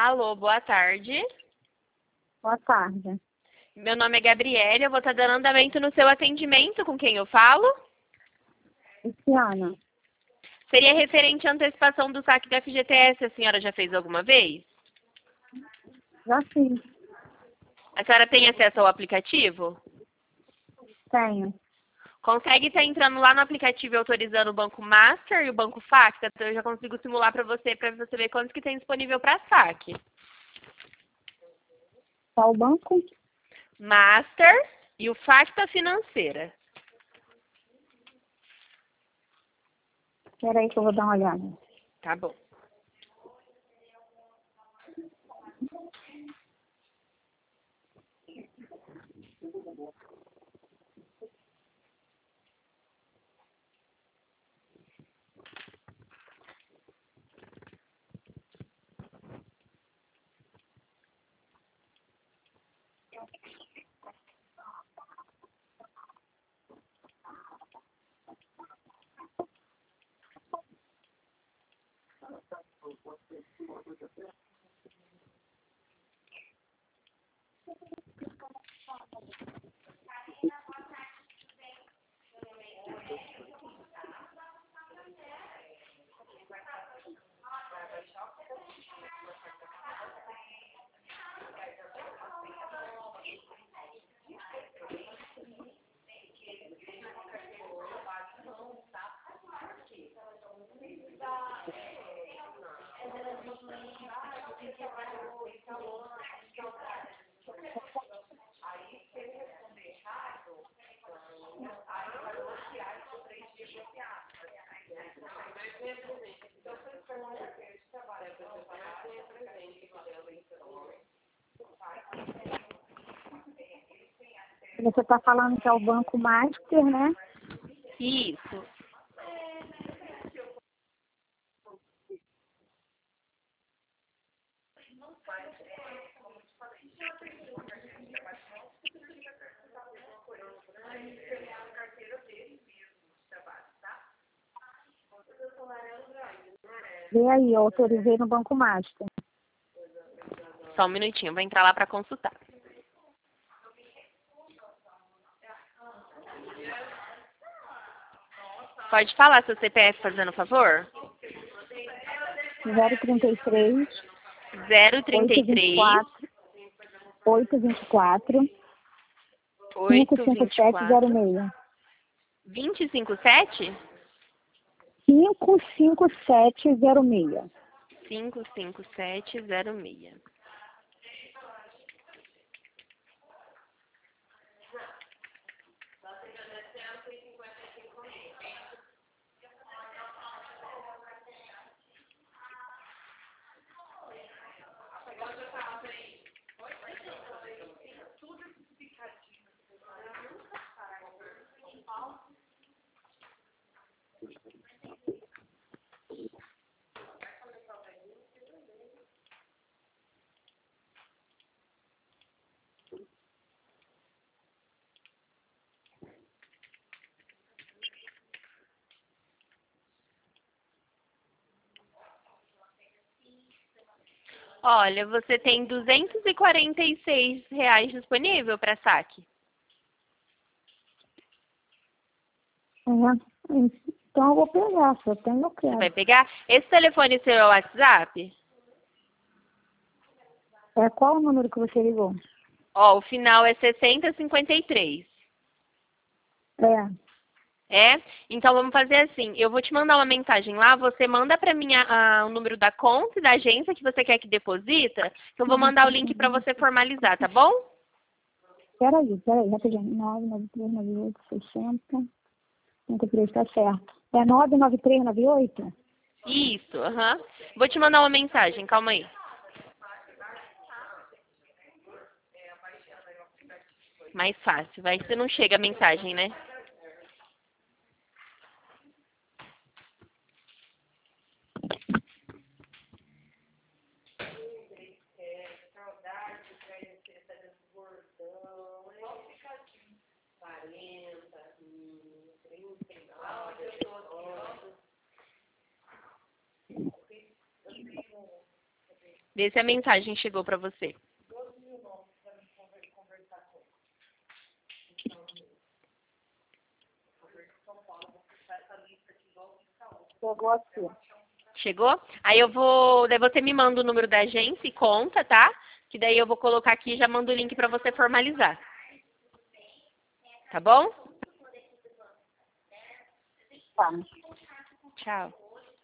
Alô, boa tarde. Boa tarde. Meu nome é Gabriela, eu vou estar dando andamento no seu atendimento. Com quem eu falo? Luciana, Seria referente à antecipação do saque da FGTS. A senhora já fez alguma vez? já fiz, A senhora tem acesso ao aplicativo? tenho. Consegue estar entrando lá no aplicativo e autorizando o Banco Master e o Banco Facta? Então eu já consigo simular para você ver quantos que tem disponível para saque. Qual banco? Master e o Facta Financeira. Espera aí que eu vou dar uma olhada. Tá bom. Você está falando que é o Banco Master, né? Isso. Vê aí, eu autorizei no Banco Master. Só um minutinho, vou entrar lá para consultar. Pode falar seu CPF, fazendo favor? 033 033 824 824 55706. 257 55706. 55706. Olha, você tem R$ 246 disponível para saque. Então eu vou pegar, se eu tenho, eu Você vai quero. pegar? Esse telefone seu é o WhatsApp? Qual o número que você ligou? Ó, o final é 6053. É, É? Então vamos fazer assim. Eu vou te mandar uma mensagem lá, você manda para mim o número da conta e da agência que você quer que deposita, que eu vou mandar o link para você formalizar, tá bom? peraí, rapidinho. 99398 60 53, tá certo. É 99398? Isso, aham. Vou te mandar uma mensagem, calma aí. Mais fácil, vai que você não chega a mensagem, né? Vê se a mensagem chegou para você. Chegou aqui. Chegou? Aí daí você me manda o número da agência e conta, tá? Que daí eu vou colocar aqui e já mando o link para você formalizar. Tá bom? Tá. Tchau.